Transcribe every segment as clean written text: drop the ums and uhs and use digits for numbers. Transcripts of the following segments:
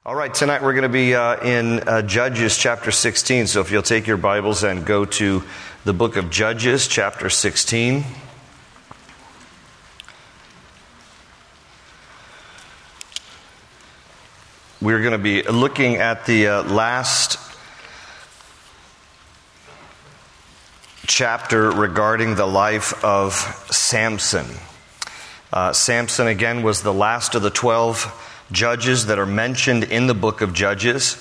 All right, tonight we're going to be in Judges chapter 16. So if you'll take your Bibles and go to the book of Judges chapter 16. We're going to be looking at the last chapter regarding the life of Samson. Samson, again, was the last of the 12 judges that are mentioned in the book of Judges.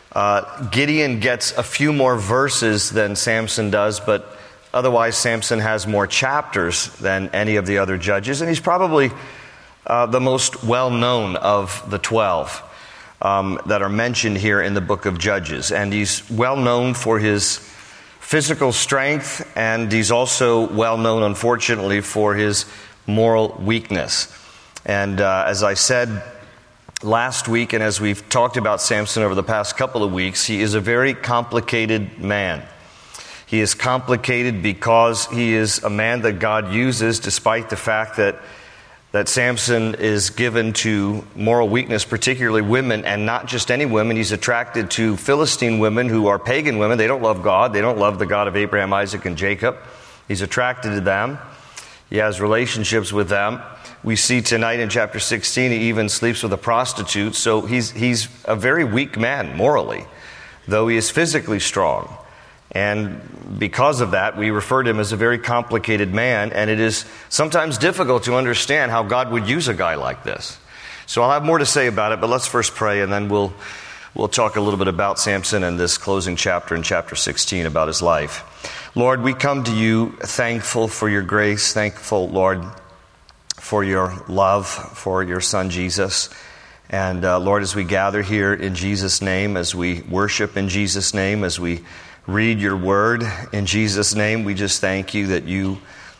Gideon gets a few more verses than Samson does, but otherwise Samson has more chapters than any of the other judges, and he's probably the most well-known of the 12 that are mentioned here in the book of Judges. And he's well-known for his physical strength, and he's also well-known, unfortunately, for his moral weakness. And as I said last week, and as we've talked about Samson over the past couple of weeks, he is a very complicated man. He is complicated because he is a man that God uses, despite the fact that Samson is given to moral weakness, particularly women, and not just any women. He's attracted to Philistine women who are pagan women. They don't love God. They don't love the God of Abraham, Isaac, and Jacob. He's attracted to them. He has relationships with them. We see tonight in chapter 16, he even sleeps with a prostitute. So he's a very weak man morally, though he is physically strong. And because of that, we refer to him as a very complicated man. And it is sometimes difficult to understand how God would use a guy like this. So I'll have more to say about it, but let's first pray, and then we'll talk a little bit about Samson and this closing chapter in chapter 16 about his life. Lord, we come to you thankful for your grace, thankful, Lord, for your love for your son Jesus. And Lord, as we gather here in Jesus' name, as we worship in Jesus' name, as we read your word in Jesus' name, we just thank you that you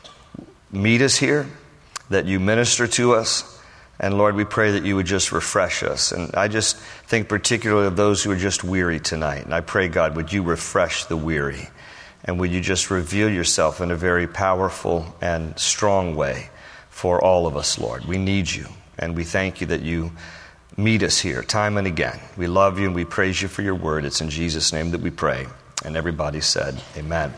meet us here, that you minister to us. And Lord, we pray that you would just refresh us. And I just think particularly of those who are just weary tonight. And I pray, God, would you refresh the weary? And would you just reveal yourself in a very powerful and strong way for all of us, Lord. We need you, and we thank you that you meet us here time and again. We love you, and we praise you for your word. It's in Jesus' name that we pray. And everybody said, amen.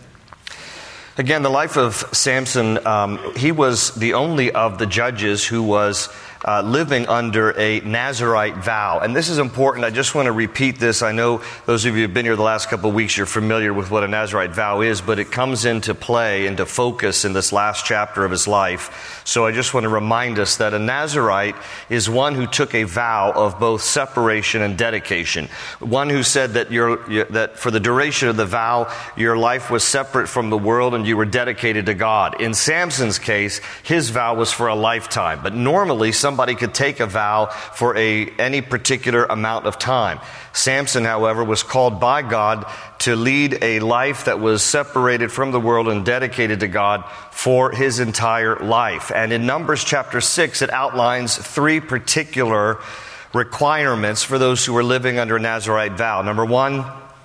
Again, the life of Samson, he was the only of the judges who was living under a Nazirite vow. And this is important. I just want to repeat this. I know those of you who have been here the last couple of weeks, you're familiar with what a Nazirite vow is, but it comes into play, into focus in this last chapter of his life. So I just want to remind us that a Nazirite is one who took a vow of both separation and dedication. One who said that that for the duration of the vow, your life was separate from the world and you were dedicated to God. In Samson's case, his vow was for a lifetime. But normally, somebody could take a vow for any particular amount of time. Samson, however, was called by God to lead a life that was separated from the world and dedicated to God for his entire life. And in Numbers chapter 6, it outlines three particular requirements for those who were living under a Nazirite vow. Number one,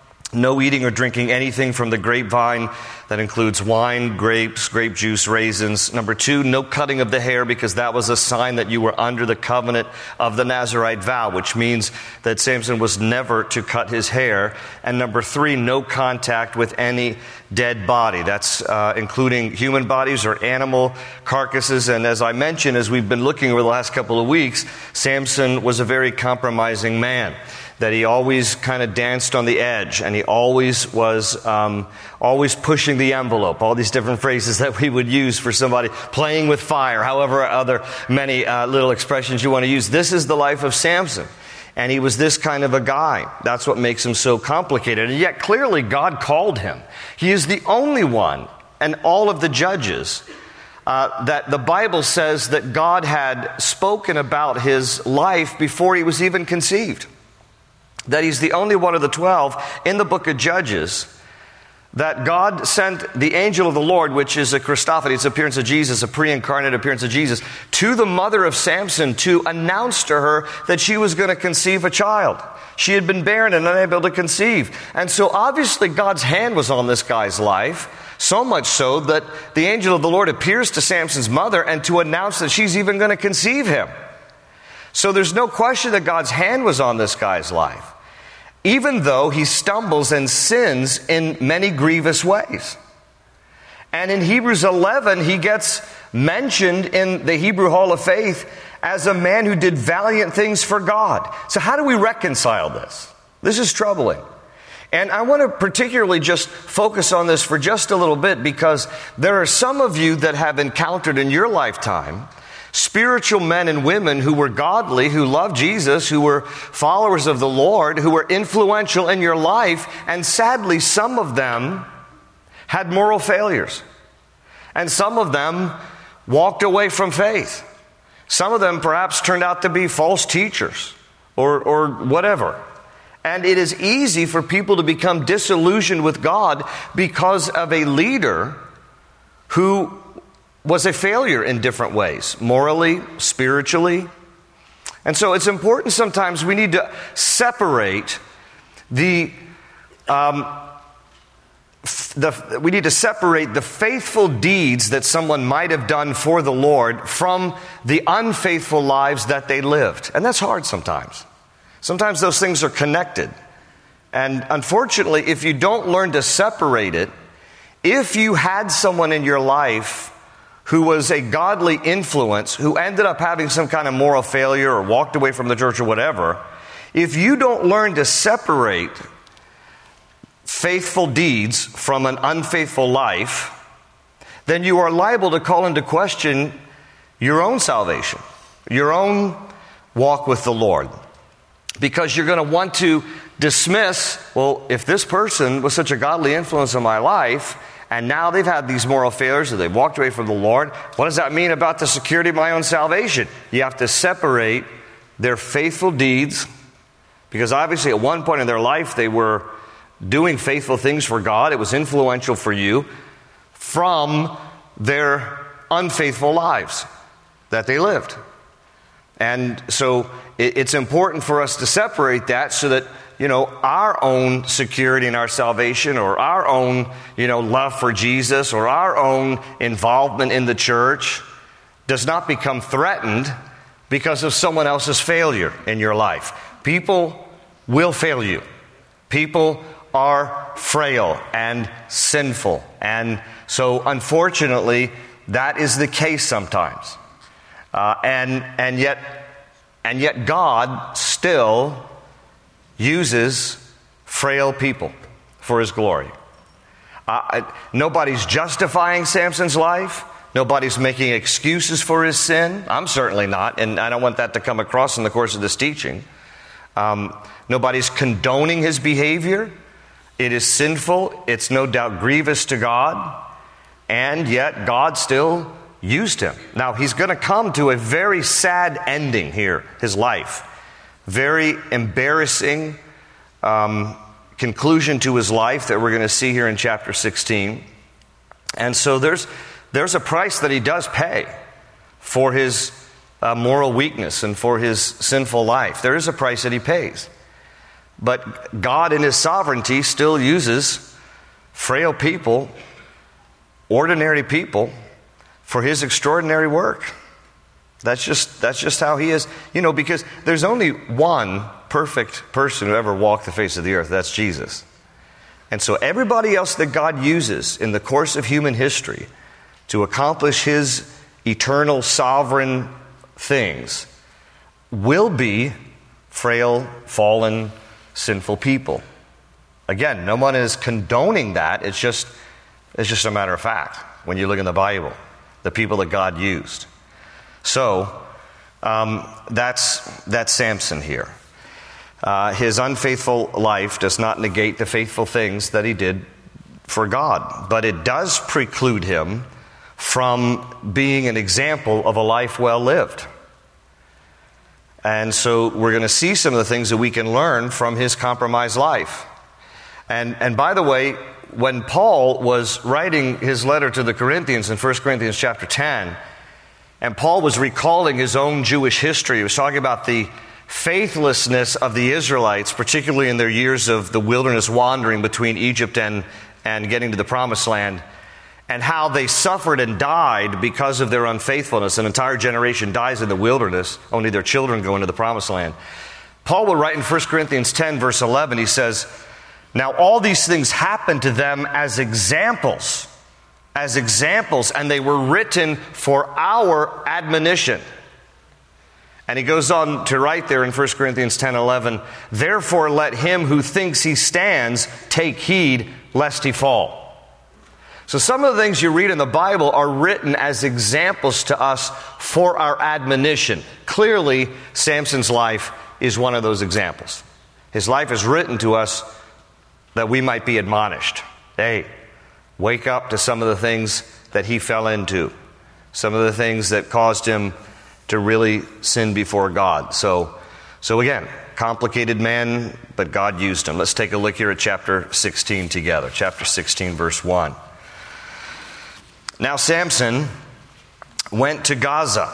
no eating or drinking anything from the grapevine. That includes wine, grapes, grape juice, raisins. Number two, no cutting of the hair, because that was a sign that you were under the covenant of the Nazirite vow, which means that Samson was never to cut his hair. And number three, no contact with any dead body. That's including human bodies or animal carcasses. And as I mentioned, as we've been looking over the last couple of weeks, Samson was a very compromising man. That he always kind of danced on the edge, and he always was always pushing the envelope. All these different phrases that we would use for somebody playing with fire, however other many little expressions you want to use. This is the life of Samson, and he was this kind of a guy. That's what makes him so complicated. And yet clearly God called him. He is the only one, and all of the judges, that the Bible says that God had spoken about his life before he was even conceived. That he's the only one of the 12 in the book of Judges that God sent the angel of the Lord, which is a Christophany, it's appearance of Jesus, a pre-incarnate appearance of Jesus, to the mother of Samson to announce to her that she was going to conceive a child. She had been barren and unable to conceive. And so obviously God's hand was on this guy's life, so much so that the angel of the Lord appears to Samson's mother and to announce that she's even going to conceive him. So there's no question that God's hand was on this guy's life, even though he stumbles and sins in many grievous ways. And in Hebrews 11, he gets mentioned in the Hebrew Hall of Faith as a man who did valiant things for God. So how do we reconcile this? This is troubling. And I want to particularly just focus on this for just a little bit, because there are some of you that have encountered in your lifetime spiritual men and women who were godly, who loved Jesus, who were followers of the Lord, who were influential in your life, and sadly some of them had moral failures. And some of them walked away from faith. Some of them perhaps turned out to be false teachers or whatever. And it is easy for people to become disillusioned with God because of a leader who was a failure in different ways, morally, spiritually. And so it's important sometimes we need to separate the faithful deeds that someone might have done for the Lord from the unfaithful lives that they lived. And that's hard sometimes. Sometimes those things are connected. And unfortunately, if you don't learn to separate it, if you had someone in your life who was a godly influence, who ended up having some kind of moral failure or walked away from the church or whatever, if you don't learn to separate faithful deeds from an unfaithful life, then you are liable to call into question your own salvation, your own walk with the Lord. Because you're going to want to dismiss, well, if this person was such a godly influence in my life, and now they've had these moral failures, or they've walked away from the Lord, what does that mean about the security of my own salvation? You have to separate their faithful deeds, because obviously at one point in their life they were doing faithful things for God, it was influential for you, from their unfaithful lives that they lived. And so it's important for us to separate that so that, our own security in our salvation, or our own, love for Jesus, or our own involvement in the church does not become threatened because of someone else's failure in your life. People will fail you. People are frail and sinful. And so unfortunately, that is the case sometimes. And yet God still uses frail people for His glory. Nobody's justifying Samson's life. Nobody's making excuses for his sin. I'm certainly not, and I don't want that to come across in the course of this teaching. Nobody's condoning his behavior. It is sinful. It's no doubt grievous to God. And yet God still used him. Now, he's going to come to a very sad ending here, his life. Very embarrassing conclusion to his life that we're going to see here in chapter 16. And so there's a price that he does pay for his moral weakness and for his sinful life. There is a price that he pays. But God in His sovereignty still uses frail people, ordinary people, for His extraordinary work. That's just how He is. Because there's only one perfect person who ever walked the face of the earth. That's Jesus. And so everybody else that God uses in the course of human history to accomplish His eternal, sovereign things will be frail, fallen, sinful people. Again, no one is condoning that. It's just a matter of fact when you look in the Bible, the people that God used. So that's Samson here. His unfaithful life does not negate the faithful things that he did for God, but it does preclude him from being an example of a life well lived. And so we're going to see some of the things that we can learn from his compromised life. And by the way, when Paul was writing his letter to the Corinthians in 1 Corinthians chapter 10, and Paul was recalling his own Jewish history, he was talking about the faithlessness of the Israelites, particularly in their years of the wilderness wandering between Egypt and getting to the Promised Land. and how they suffered and died because of their unfaithfulness. An entire generation dies in the wilderness. Only their children go into the promised land. Paul will write in 1 Corinthians 10, verse 11, he says, now all these things happened to them as examples, and they were written for our admonition. And he goes on to write there in 1 Corinthians 10:11, therefore let him who thinks he stands take heed lest he fall. So some of the things you read in the Bible are written as examples to us for our admonition. Clearly, Samson's life is one of those examples. His life is written to us that we might be admonished. Hey, wake up to some of the things that he fell into, some of the things that caused him to really sin before God. So again, complicated man, but God used him. Let's take a look here at chapter 16 together. Chapter 16, verse 1. Now Samson went to Gaza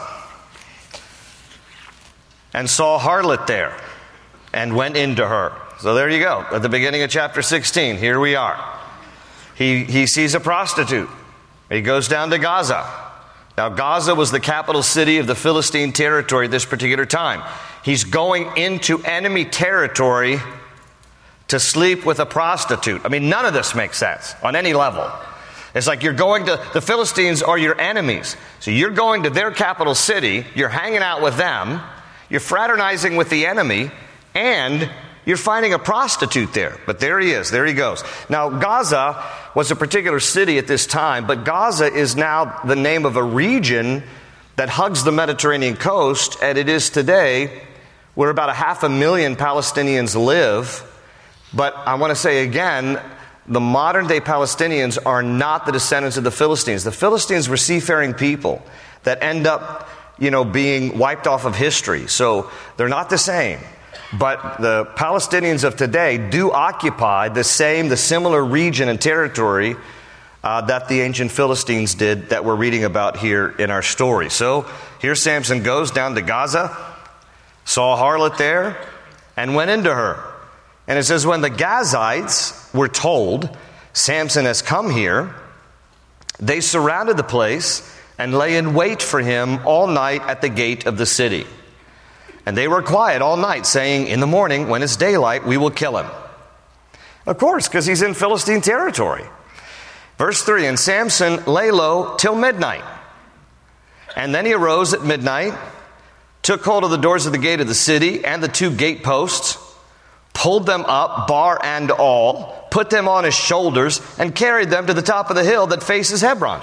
and saw a harlot there and went into her. So there you go. At the beginning of chapter 16, here we are. He sees a prostitute. He goes down to Gaza. Now, Gaza was the capital city of the Philistine territory at this particular time. He's going into enemy territory to sleep with a prostitute. I mean, none of this makes sense on any level. It's like you're going to, the Philistines are your enemies. So you're going to their capital city, you're hanging out with them, you're fraternizing with the enemy, and you're finding a prostitute there. But there he is. There he goes. Now, Gaza was a particular city at this time, but Gaza is now the name of a region that hugs the Mediterranean coast, and it is today where about 500,000 Palestinians live. But I want to say again, the modern-day Palestinians are not the descendants of the Philistines. The Philistines were seafaring people that end up, being wiped off of history. So they're not the same. But the Palestinians of today do occupy the similar region and territory that the ancient Philistines did that we're reading about here in our story. So here Samson goes down to Gaza, saw a harlot there, and went into her. And it says, when the Gazites were told, Samson has come here, they surrounded the place and lay in wait for him all night at the gate of the city. And they were quiet all night, saying, in the morning, when it's daylight, we will kill him. Of course, because he's in Philistine territory. Verse 3, and Samson lay low till midnight. And then he arose at midnight, took hold of the doors of the gate of the city and the 2 gate posts, pulled them up, bar and all, put them on his shoulders, and carried them to the top of the hill that faces Hebron.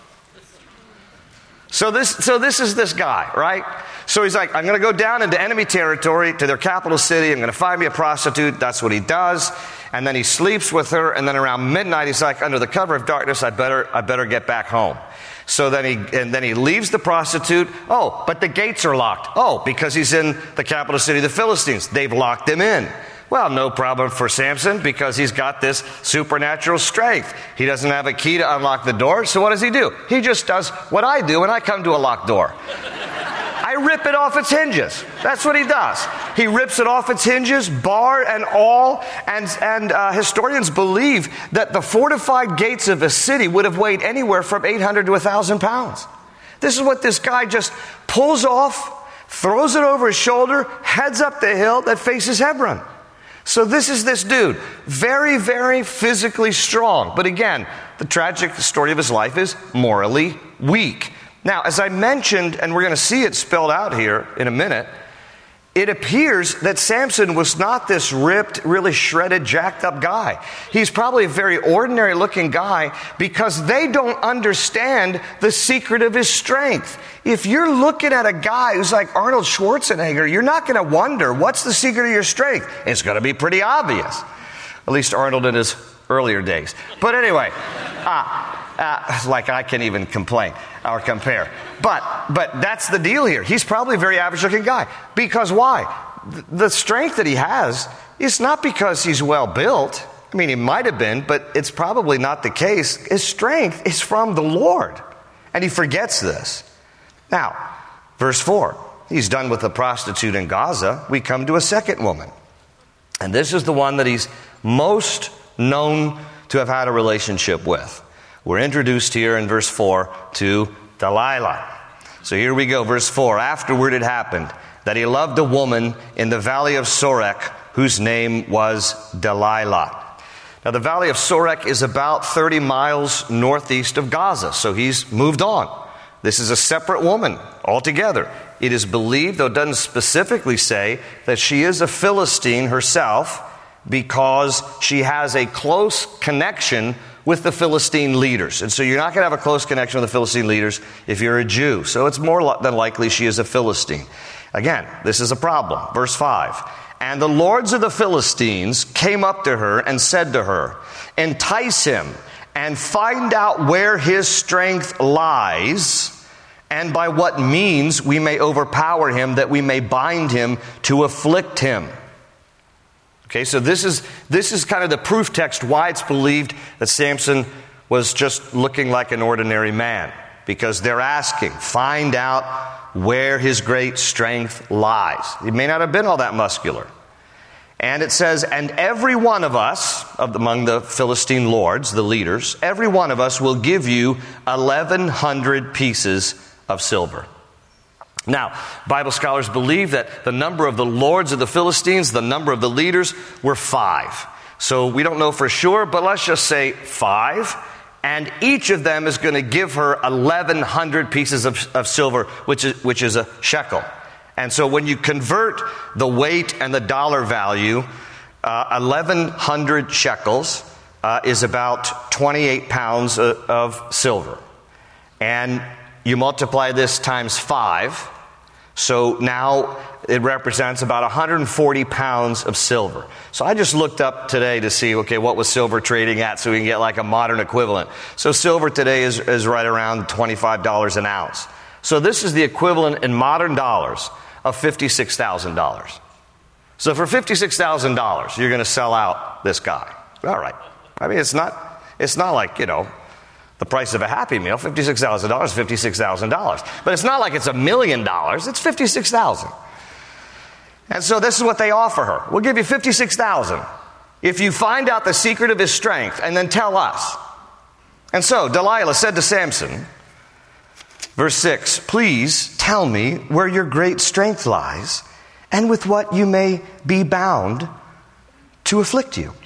So this is this guy, right? So he's like, I'm going to go down into enemy territory to their capital city. I'm going to find me a prostitute. That's what he does. And then he sleeps with her. And then around midnight, he's like, under the cover of darkness, I better get back home. So then he leaves the prostitute. Oh, but the gates are locked. Oh, because he's in the capital city of the Philistines. They've locked him in. Well, no problem for Samson because he's got this supernatural strength. He doesn't have a key to unlock the door. So what does he do? He just does what I do when I come to a locked door. I rip it off its hinges. That's what he does. He rips it off its hinges, bar and all. And historians believe that the fortified gates of a city would have weighed anywhere from 800 to 1,000 pounds. This is what this guy just pulls off, throws it over his shoulder, heads up the hill that faces Hebron. So this is this dude, very, very physically strong. But again, the tragic story of his life is morally weak. Now, as I mentioned, and we're going to see it spelled out here in a minute, it appears that Samson was not this ripped, really shredded, jacked up guy. He's probably a very ordinary looking guy because they don't understand the secret of his strength. If you're looking at a guy who's like Arnold Schwarzenegger, you're not going to wonder, what's the secret of your strength? It's going to be pretty obvious. At least Arnold in his earlier days. But anyway, like I can't even complain or compare. But that's the deal here. He's probably a very average looking guy. Because why? The strength that he has is not because he's well built. I mean, he might have been, but it's probably not the case. His strength is from the Lord. And he forgets this. Now, verse 4. He's done with the prostitute in Gaza. We come to a second woman. And this is the one that he's most known to have had a relationship with. We're introduced here in verse 4 to Delilah. So here we go, verse 4. Afterward it happened that he loved a woman in the valley of Sorek, whose name was Delilah. Now the valley of Sorek is about 30 miles northeast of Gaza, so he's moved on. This is a separate woman altogether. It is believed, though it doesn't specifically say, that she is a Philistine herself because she has a close connection with the Philistine leaders. And so you're not going to have a close connection with the Philistine leaders if you're a Jew. So it's more than likely she is a Philistine. Again, this is a problem. Verse 5. And the lords of the Philistines came up to her and said to her, entice him and find out where his strength lies, and by what means we may overpower him, that we may bind him to afflict him. Okay, so this is kind of the proof text why it's believed that Samson was just looking like an ordinary man. Because they're asking, find out where his great strength lies. He may not have been all that muscular. And it says, and every one of us, among the Philistine lords, the leaders, every one of us will give you 1,100 pieces of silver. Now, Bible scholars believe that the number of the lords of the Philistines, the number of the leaders, were 5. So we don't know for sure, but let's just say 5. And each of them is going to give her 1,100 pieces of silver, which is a shekel. And so when you convert the weight and the dollar value, 1,100 shekels is about 28 pounds of silver. And you multiply this times 5, so now it represents about 140 pounds of silver. So I just looked up today to see, okay, what was silver trading at so we can get like a modern equivalent. So silver today is right around $25 an ounce. So this is the equivalent in modern dollars of $56,000. So for $56,000, you're going to sell out this guy. All right. I mean, it's not like, the price of a Happy Meal. $56,000 is $56,000. But it's not like it's $1 million. It's $56,000. And so this is what they offer her. We'll give you $56,000 if you find out the secret of his strength and then tell us. And so Delilah said to Samson, verse 6, please tell me where your great strength lies and with what you may be bound to afflict you.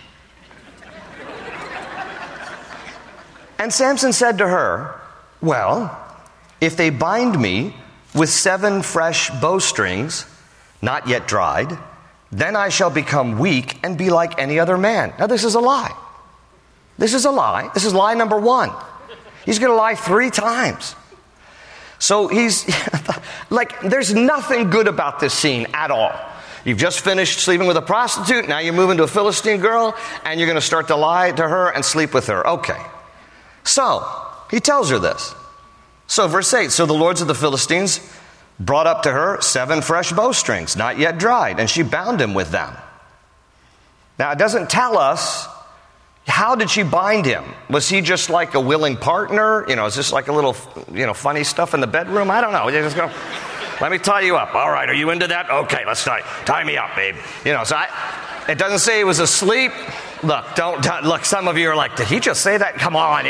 And Samson said to her, well, if they bind me with 7 fresh bowstrings, not yet dried, then I shall become weak and be like any other man. Now this is a lie. This is a lie. This is lie number 1. He's going to lie 3 times. So he's like, there's nothing good about this scene at all. You've just finished sleeping with a prostitute. Now you're moving to a Philistine girl and you're going to start to lie to her and sleep with her. Okay. So he tells her this. So verse 8, so the lords of the Philistines brought up to her 7 fresh bowstrings, not yet dried, and she bound him with them. Now it doesn't tell us, how did she bind him? Was he just like a willing partner? Is this like a little, funny stuff in the bedroom? I don't know. You just go, let me tie you up. All right, are you into that? Okay, let's tie me up, babe. It doesn't say he was asleep. Look, look, some of you are like, did he just say that? Come on.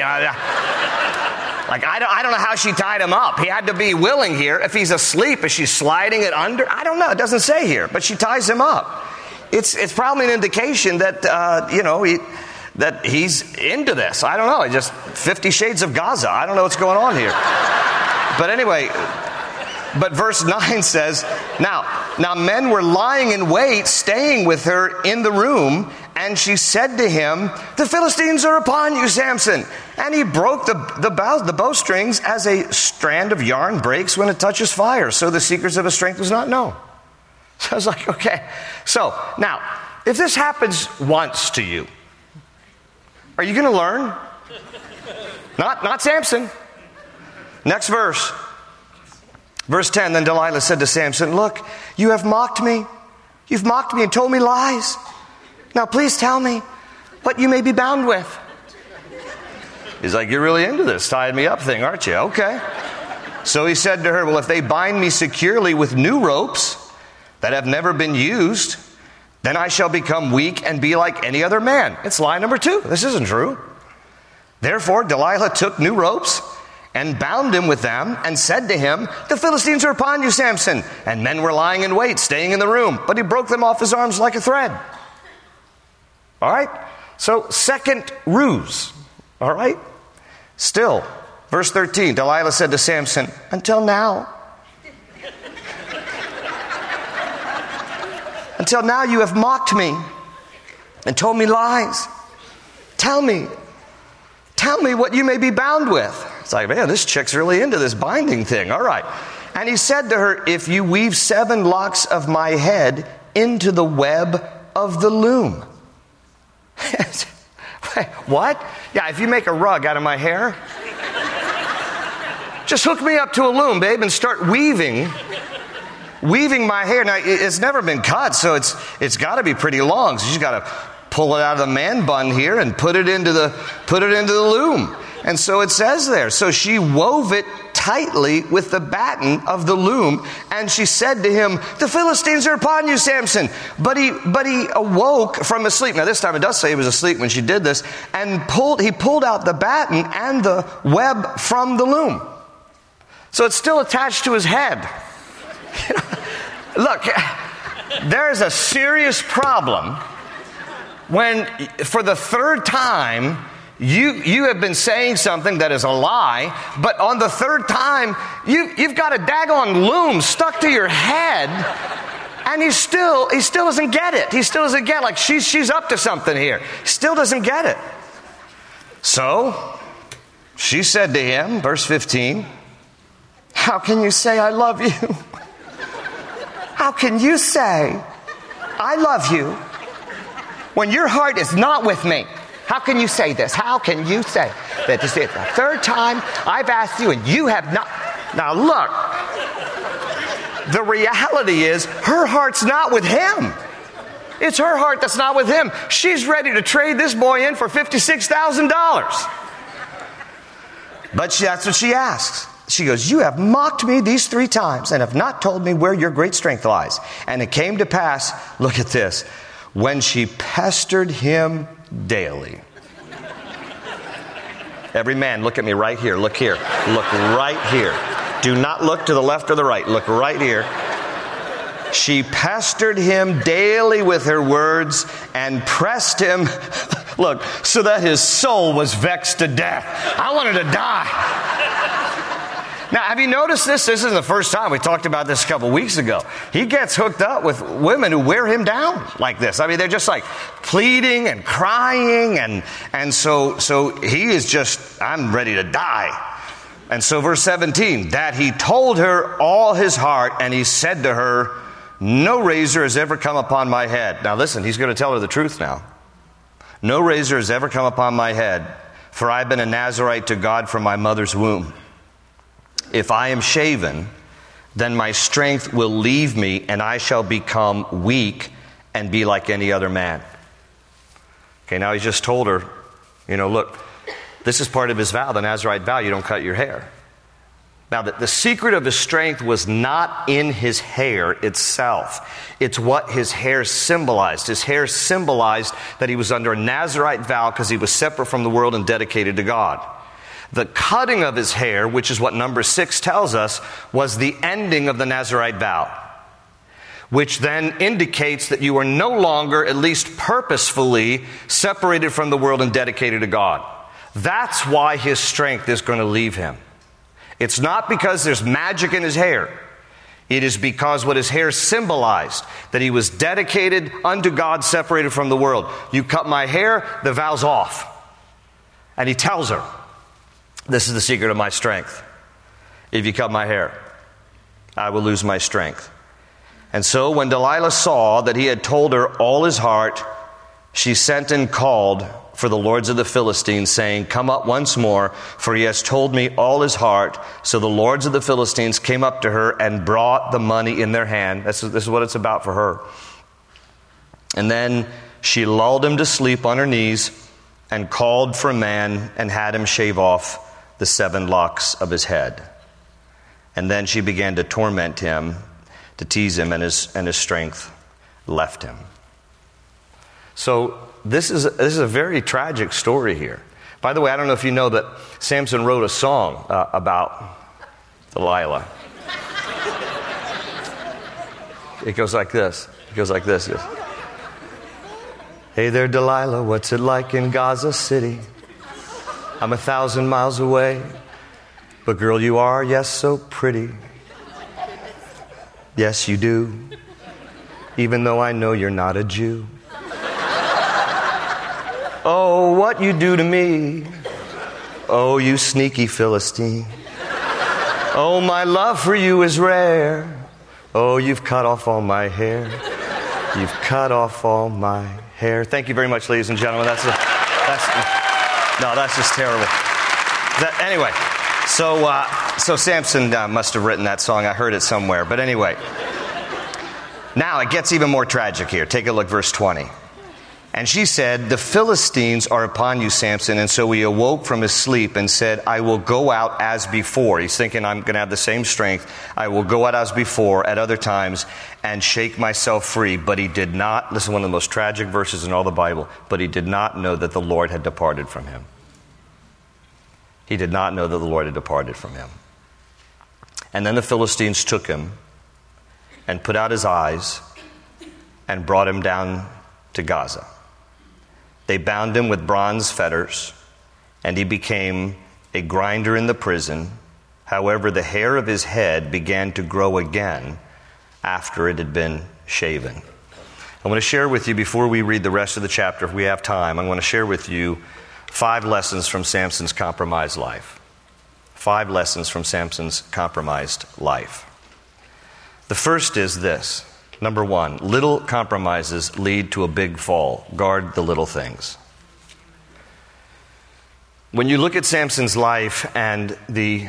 Like, I don't know how she tied him up. He had to be willing here. If he's asleep, is she sliding it under? I don't know. It doesn't say here, but she ties him up. It's probably an indication that, that he's into this. I don't know. Just 50 Shades of Gaza. I don't know what's going on here. But anyway, but verse 9 says, Now men were lying in wait, staying with her in the room, and she said to him, the Philistines are upon you, Samson. And he broke the bowstrings as a strand of yarn breaks when it touches fire. So the secrets of his strength was not known. So I was like, okay. So now, if this happens once to you, are you going to learn? Not Samson. Next verse. Verse 10, then Delilah said to Samson, look, you have mocked me. You've mocked me and told me lies. Now please tell me what you may be bound with. He's like, you're really into this tying me up thing, aren't you? Okay. So he said to her, well, if they bind me securely with new ropes that have never been used, then I shall become weak and be like any other man. It's lie number 2. This isn't true. Therefore Delilah took new ropes and bound him with them and said to him, the Philistines are upon you, Samson. And men were lying in wait, staying in the room. But he broke them off his arms like a thread. All right? So second ruse. All right? Still, verse 13, Delilah said to Samson, until now you have mocked me and told me lies. Tell me what you may be bound with. It's like, man, this chick's really into this binding thing. All right. And he said to her, if you weave 7 locks of my head into the web of the loom. What? Yeah, if you make a rug out of my hair, just hook me up to a loom, babe, and start weaving my hair. Now, it's never been cut, so it's got to be pretty long. So she's got to pull it out of the man bun here and put it into the loom. And so it says there, so she wove it tightly with the batten of the loom, and she said to him, the Philistines are upon you, Samson. But he awoke from his sleep. Now this time it does say he was asleep when she did this, and he pulled out the batten and the web from the loom. So it's still attached to his head. Look, there's a serious problem when, for the third time, you have been saying something that is a lie, but on the third time, you've got a daggone loom stuck to your head, and he still doesn't get it. He still doesn't get, like, she's up to something here. He still doesn't get it. So, she said to him, verse 15, how can you say I love you? How can you say I love you when your heart is not with me? How can you say this? How can you say that this is the third time I've asked you and you have not? Now look, the reality is her heart's not with him. It's her heart that's not with him. She's ready to trade this boy in for $56,000. But that's what she asks. She goes, you have mocked me these 3 times and have not told me where your great strength lies. And it came to pass, look at this, when she pestered him daily. Every man, look at me right here. Look here. Look right here. Do not look to the left or the right. Look right here. She pestered him daily with her words and pressed him, look, so that his soul was vexed to death. I wanted to die. Now, have you noticed this? This isn't the first time. We talked about this a couple weeks ago. He gets hooked up with women who wear him down like this. I mean, they're just like pleading and crying. And so he is just, I'm ready to die. And so verse 17, that he told her all his heart, and he said to her, no razor has ever come upon my head. Now listen, he's going to tell her the truth now. No razor has ever come upon my head, for I've been a Nazirite to God from my mother's womb. If I am shaven, then my strength will leave me, and I shall become weak and be like any other man. Okay, now he's just told her, look, this is part of his vow, the Nazirite vow, you don't cut your hair. Now, the secret of his strength was not in his hair itself. It's what his hair symbolized. His hair symbolized that he was under a Nazirite vow because he was separate from the world and dedicated to God. The cutting of his hair, which is what number 6 tells us, was the ending of the Nazirite vow, which then indicates that you are no longer, at least purposefully, separated from the world and dedicated to God. That's why his strength is going to leave him. It's not because there's magic in his hair. It is because what his hair symbolized, that he was dedicated unto God, separated from the world. You cut my hair, the vow's off. And he tells her, this is the secret of my strength. If you cut my hair, I will lose my strength. And so when Delilah saw that he had told her all his heart, she sent and called for the lords of the Philistines, saying, come up once more, for he has told me all his heart. So the lords of the Philistines came up to her and brought the money in their hand. This is what it's about for her. And then she lulled him to sleep on her knees and called for a man and had him shave off the 7 locks of his head. And then she began to torment him, to tease him, and his strength left him. So this is a very tragic story here. By the way, I don't know if you know that Samson wrote a song about Delilah. It goes like this. It goes like this. Hey there, Delilah, what's it like in Gaza City? I'm 1,000 miles away, but girl, you are, yes, so pretty. Yes, you do, even though I know you're not a Jew. Oh, what you do to me. Oh, you sneaky Philistine. Oh, my love for you is rare. Oh, you've cut off all my hair. You've cut off all my hair. Thank you very much, ladies and gentlemen. That's just terrible. Anyway, so Samson must have written that song. I heard it somewhere. But anyway, now it gets even more tragic here. Take a look, verse 20. And she said, the Philistines are upon you, Samson. And so he awoke from his sleep and said, I will go out as before. He's thinking, I'm going to have the same strength. I will go out as before at other times and shake myself free. But he did not, this is one of the most tragic verses in all the Bible, but he did not know that the Lord had departed from him. He did not know that the Lord had departed from him. And then the Philistines took him and put out his eyes and brought him down to Gaza. They bound him with bronze fetters, and he became a grinder in the prison. However, the hair of his head began to grow again after it had been shaven. I want to share with you, before we read the rest of the chapter, if we have time, I want to share with you 5 lessons from Samson's compromised life. 5 lessons from Samson's compromised life. The first is this. Number 1, little compromises lead to a big fall. Guard the little things. When you look at Samson's life and the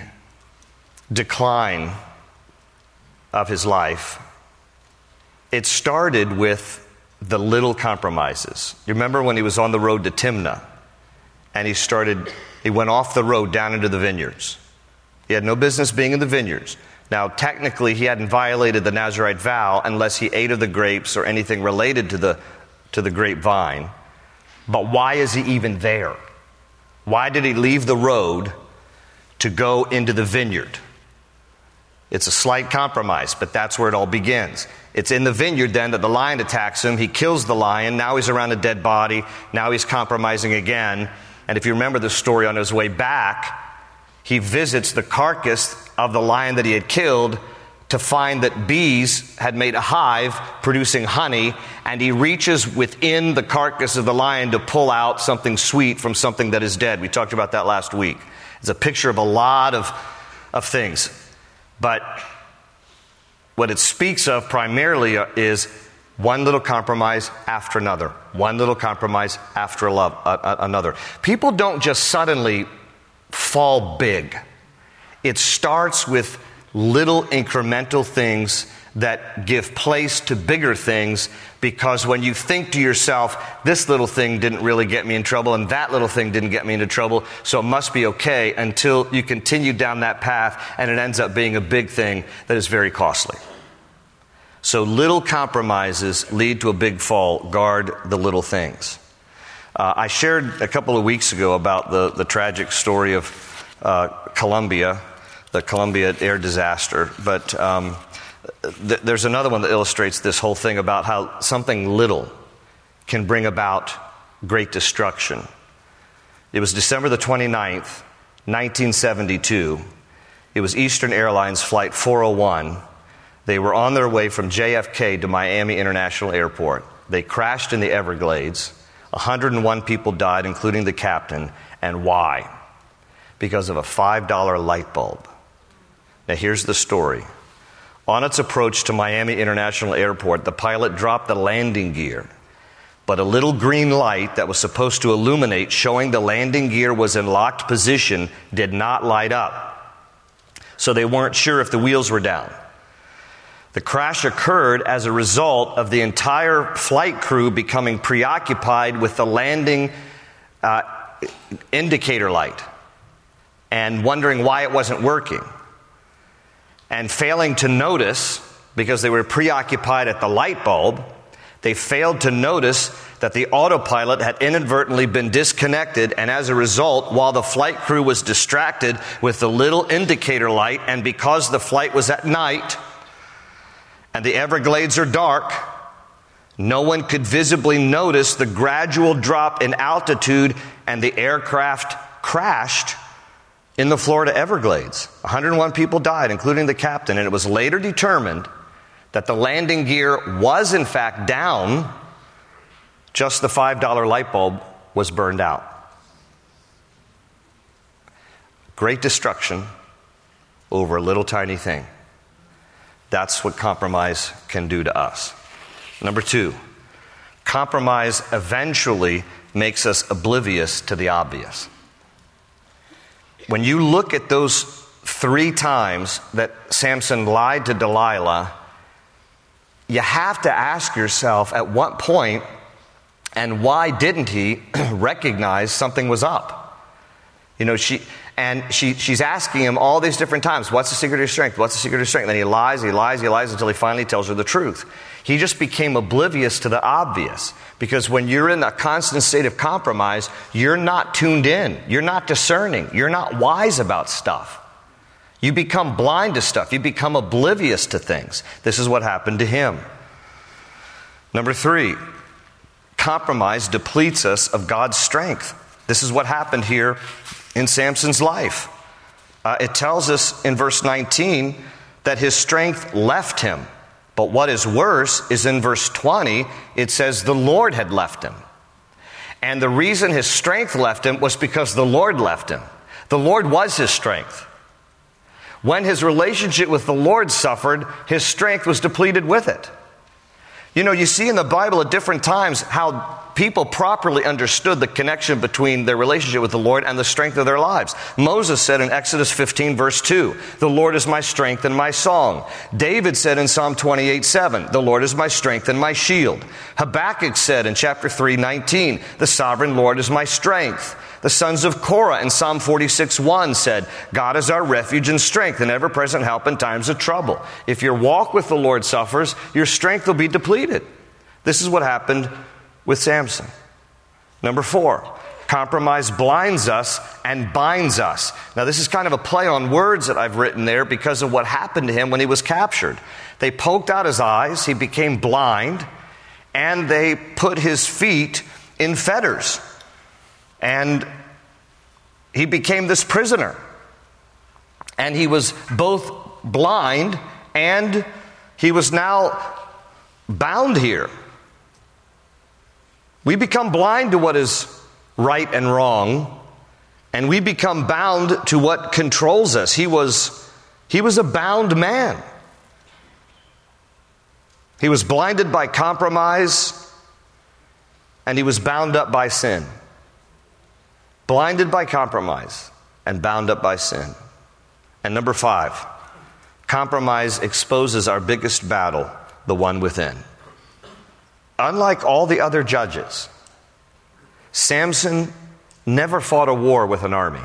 decline of his life, it started with the little compromises. You remember when he was on the road to Timnah and he went off the road down into the vineyards. He had no business being in the vineyards. Now, technically, he hadn't violated the Nazirite vow unless he ate of the grapes or anything related to the grapevine. But why is he even there? Why did he leave the road to go into the vineyard? It's a slight compromise, but that's where it all begins. It's in the vineyard then that the lion attacks him. He kills the lion. Now he's around a dead body. Now he's compromising again. And if you remember the story, on his way back, he visits the carcass of the lion that he had killed to find that bees had made a hive producing honey, and he reaches within the carcass of the lion to pull out something sweet from something that is dead. We talked about that last week. It's a picture of a lot of things. But what it speaks of primarily is one little compromise after another. One little compromise after another. People don't just suddenly fall big. It starts with little incremental things that give place to bigger things, because when you think to yourself, this little thing didn't really get me in trouble and that little thing didn't get me into trouble, so it must be okay, until you continue down that path and it ends up being a big thing that is very costly. So little compromises lead to a big fall. Guard the little things. I shared a couple of weeks ago about the tragic story of Columbia, the Columbia air disaster. But there's another one that illustrates this whole thing about how something little can bring about great destruction. It was December the 29th, 1972. It was Eastern Airlines Flight 401. They were on their way from JFK to Miami International Airport. They crashed in the Everglades. 101 people died, including the captain. And why? Because of a $5 light bulb. Now here's the story. On its approach to Miami International Airport, the pilot dropped the landing gear. But a little green light that was supposed to illuminate, showing the landing gear was in locked position, did not light up. So they weren't sure if the wheels were down. The crash occurred as a result of the entire flight crew becoming preoccupied with the landing indicator light and wondering why it wasn't working, and failing to notice, because they were preoccupied at the light bulb, they failed to notice that the autopilot had inadvertently been disconnected, and as a result, while the flight crew was distracted with the little indicator light, and because the flight was at night and the Everglades are dark, no one could visibly notice the gradual drop in altitude, and the aircraft crashed in the Florida Everglades. 101 people died, including the captain, and it was later determined that the landing gear was in fact down, just the $5 light bulb was burned out. Great destruction over a little tiny thing. That's what compromise can do to us. Number 2, compromise eventually makes us oblivious to the obvious. When you look at those 3 times that Samson lied to Delilah, you have to ask yourself at what point and why didn't he recognize something was up? You know, she's asking him all these different times, what's the secret of your strength? What's the secret of your strength? And he lies until he finally tells her the truth. He just became oblivious to the obvious. Because when you're in a constant state of compromise, you're not tuned in. You're not discerning. You're not wise about stuff. You become blind to stuff. You become oblivious to things. This is what happened to him. Number 3, compromise depletes us of God's strength. This is what happened here in Samson's life. It tells us in verse 19 that his strength left him. But what is worse is in verse 20, it says the Lord had left him. And the reason his strength left him was because the Lord left him. The Lord was his strength. When his relationship with the Lord suffered, his strength was depleted with it. You know, you see in the Bible at different times how people properly understood the connection between their relationship with the Lord and the strength of their lives. Moses said in Exodus 15 verse 2, the Lord is my strength and my song. David said in Psalm 28:7, the Lord is my strength and my shield. Habakkuk said in chapter 3:19, the sovereign Lord is my strength. The sons of Korah in Psalm 46:1 said, God is our refuge and strength and ever-present help in times of trouble. If your walk with the Lord suffers, your strength will be depleted. This is what happened with Samson. Number 4, compromise blinds us and binds us. Now this is kind of a play on words that I've written there because of what happened to him when he was captured. They poked out his eyes, he became blind, and they put his feet in fetters. And he became this prisoner. And he was both blind and he was now bound here. We become blind to what is right and wrong, and we become bound to what controls us. He was a bound man. He was blinded by compromise, and he was bound up by sin. Blinded by compromise and bound up by sin. And number 5, compromise exposes our biggest battle, the one within. Unlike all the other judges, Samson never fought a war with an army.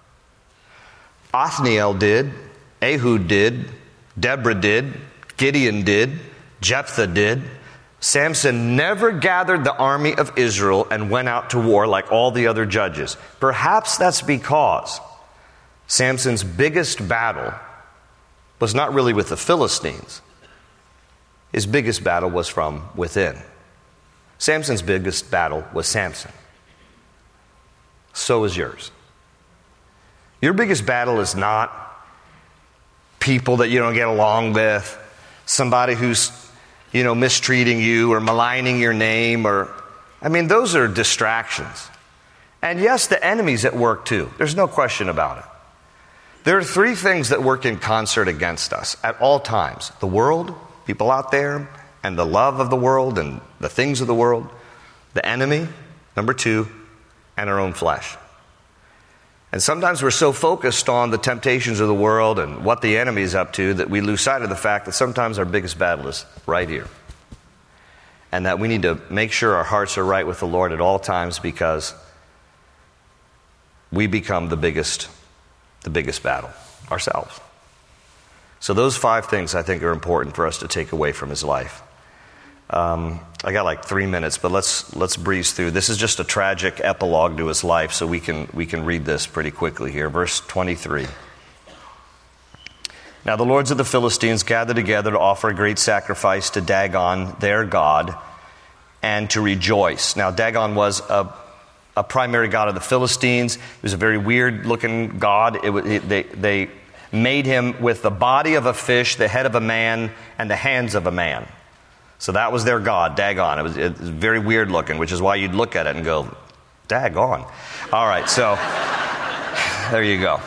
Othniel did, Ehud did, Deborah did, Gideon did, Jephthah did. Samson never gathered the army of Israel and went out to war like all the other judges. Perhaps that's because Samson's biggest battle was not really with the Philistines. His biggest battle was from within. Samson's biggest battle was Samson. So is yours. Your biggest battle is not people that you don't get along with, somebody who's mistreating you or maligning your name those are distractions. And yes, the enemy's at work too. There's no question about it. There are 3 things that work in concert against us at all times. The world, people out there, and the love of the world and the things of the world. The enemy, number 2, and our own flesh. And sometimes we're so focused on the temptations of the world and what the enemy is up to that we lose sight of the fact that sometimes our biggest battle is right here. And that we need to make sure our hearts are right with the Lord at all times, because we become the biggest battle ourselves. So those 5 things I think are important for us to take away from his life. I got like 3 minutes, but let's breeze through. This is just a tragic epilogue to his life, so we can read this pretty quickly here. Verse 23. Now the lords of the Philistines gathered together to offer a great sacrifice to Dagon, their god, and to rejoice. Now Dagon was a primary god of the Philistines. He was a very weird-looking god. They made him with the body of a fish, the head of a man, and the hands of a man. So that was their god, Dagon. It was very weird-looking, which is why you'd look at it and go, Dagon. All right, so there you go.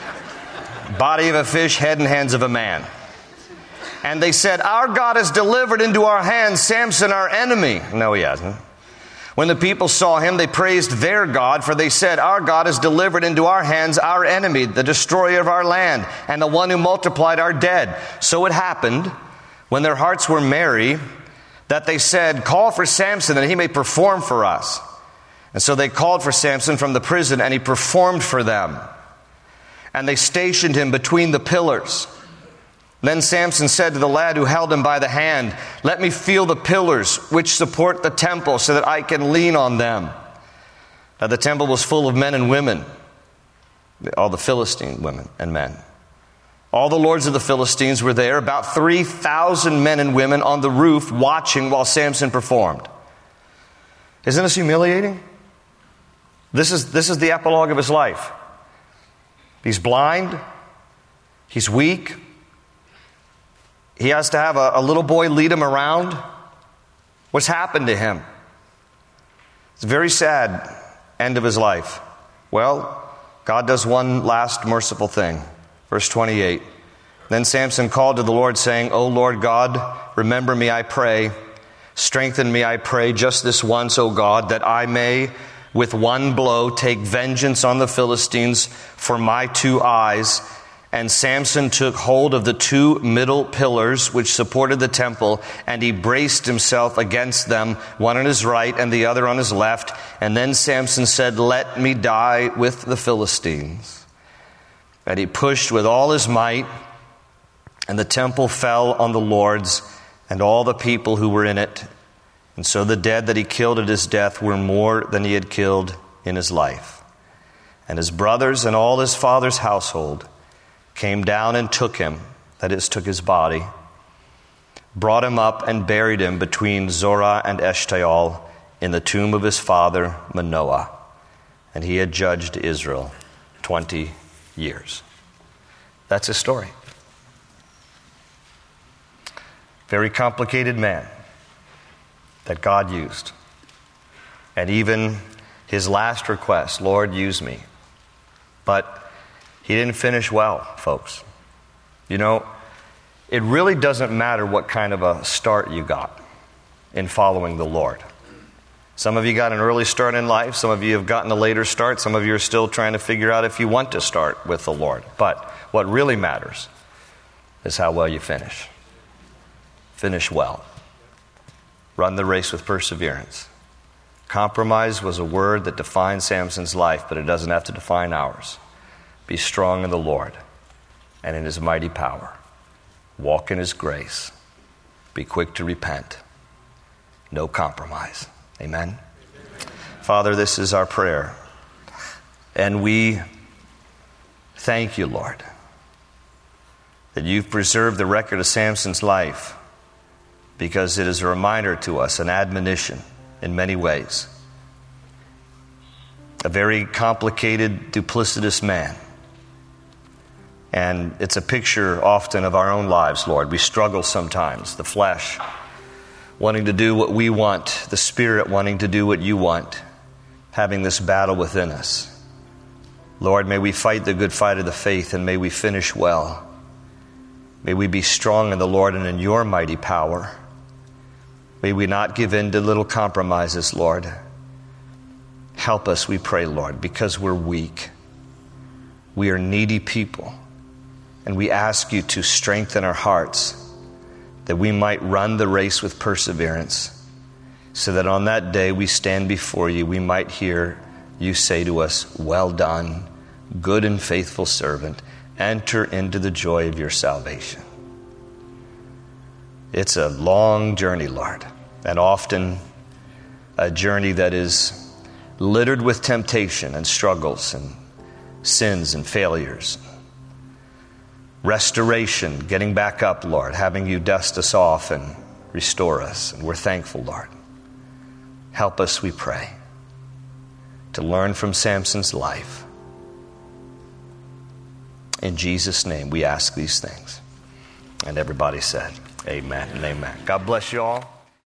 Body of a fish, head and hands of a man. And they said, our God has delivered into our hands Samson, our enemy. No, he hasn't. When the people saw him, they praised their God, for they said, our God has delivered into our hands our enemy, the destroyer of our land, and the one who multiplied our dead. So it happened, when their hearts were merry, that they said, call for Samson, that he may perform for us. And so they called for Samson from the prison, and he performed for them. And they stationed him between the pillars. Then Samson said to the lad who held him by the hand, let me feel the pillars which support the temple so that I can lean on them. Now the temple was full of men and women, all the Philistine women and men. All the lords of the Philistines were there, about 3,000 men and women on the roof watching while Samson performed. Isn't this humiliating? This is the epilogue of his life. He's blind. He's weak. He has to have a little boy lead him around. What's happened to him? It's a very sad end of his life. Well, God does one last merciful thing. Verse 28. Then Samson called to the Lord, saying, O Lord God, remember me, I pray. Strengthen me, I pray, just this once, O God, that I may with one blow take vengeance on the Philistines for my 2 eyes. And Samson took hold of the 2 middle pillars which supported the temple, and he braced himself against them, one on his right and the other on his left. And then Samson said, let me die with the Philistines. And he pushed with all his might, and the temple fell on the lords and all the people who were in it. And so the dead that he killed at his death were more than he had killed in his life. And his brothers and all his father's household came down and took him, that is, took his body, brought him up and buried him between Zorah and Eshtaol in the tomb of his father Manoah. And he had judged Israel 20 years. That's his story. Very complicated man that God used. And even his last request, Lord, use me. But he didn't finish well, folks. You know, it really doesn't matter what kind of a start you got in following the Lord. Some of you got an early start in life. Some of you have gotten a later start. Some of you are still trying to figure out if you want to start with the Lord. But what really matters is how well you finish. Finish well. Run the race with perseverance. Compromise was a word that defined Samson's life, but it doesn't have to define ours. Be strong in the Lord and in his mighty power. Walk in his grace. Be quick to repent. No compromise. Amen? Father, this is our prayer. And we thank you, Lord, that you've preserved the record of Samson's life, because it is a reminder to us, an admonition in many ways. A very complicated, duplicitous man. And it's a picture often of our own lives, Lord. We struggle sometimes. The flesh wanting to do what we want, the spirit wanting to do what you want, having this battle within us. Lord, may we fight the good fight of the faith, and may we finish well. May we be strong in the Lord and in your mighty power. May we not give in to little compromises, Lord. Help us, we pray, Lord, because we're weak. We are needy people. And we ask you to strengthen our hearts, that we might run the race with perseverance, so that on that day we stand before you, we might hear you say to us, well done, good and faithful servant. Enter into the joy of your salvation. It's a long journey, Lord. and often a journey that is littered with temptation and struggles and sins and failures. Restoration, getting back up, Lord, having you dust us off and restore us. And we're thankful, Lord. Help us, we pray, to learn from Samson's life. In Jesus' name, we ask these things. And everybody said, amen and amen. God bless you all.